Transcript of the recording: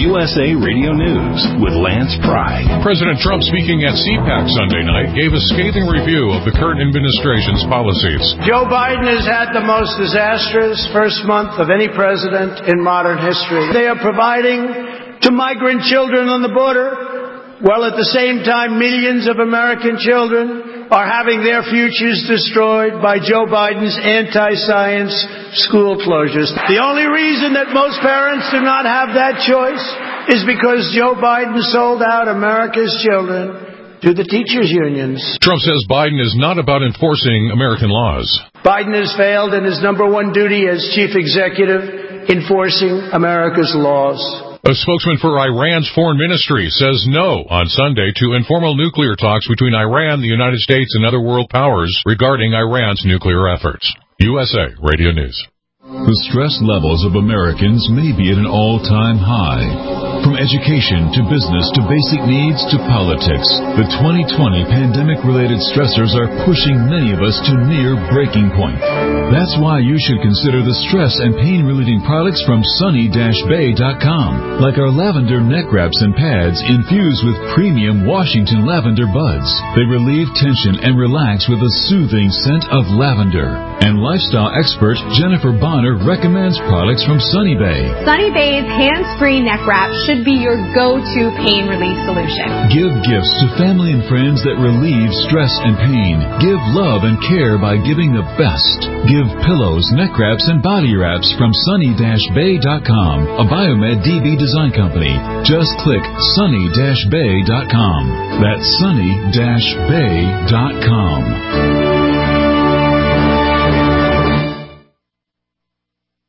USA Radio News with Lance Pry. President Trump, speaking at CPAC Sunday night, gave a scathing review of the current administration's policies. Joe Biden has had the most disastrous first month of any president in modern history. They are providing to migrant children on the border, while at the same time millions of American children are having their futures destroyed by Joe Biden's anti-science school closures. The only reason that most parents do not have that choice is because Joe Biden sold out America's children to the teachers' unions. Trump says Biden is not about enforcing American laws. Biden has failed in his number one duty as chief executive, enforcing America's laws. A spokesman for Iran's foreign ministry says no on Sunday to informal nuclear talks between Iran, the United States, and other world powers regarding Iran's nuclear efforts. USA Radio News. The stress levels of Americans may be at an all-time high. From education to business to basic needs to politics, the 2020 pandemic-related stressors are pushing many of us to near breaking point. That's why you should consider the stress and pain-relieving products from sunny-bay.com, like our lavender neck wraps and pads infused with premium Washington lavender buds. They relieve tension and relax with a soothing scent of lavender. And lifestyle expert Jennifer Bonner recommends products from Sunny Bay. Sunny Bay's hands-free neck wrap should be your go-to pain relief solution. Give gifts to family and friends that relieve stress and pain. Give love and care by giving the best. Give pillows, neck wraps, and body wraps from sunny-bay.com, a Biomed DB design company. Just click sunny-bay.com. That's sunny-bay.com.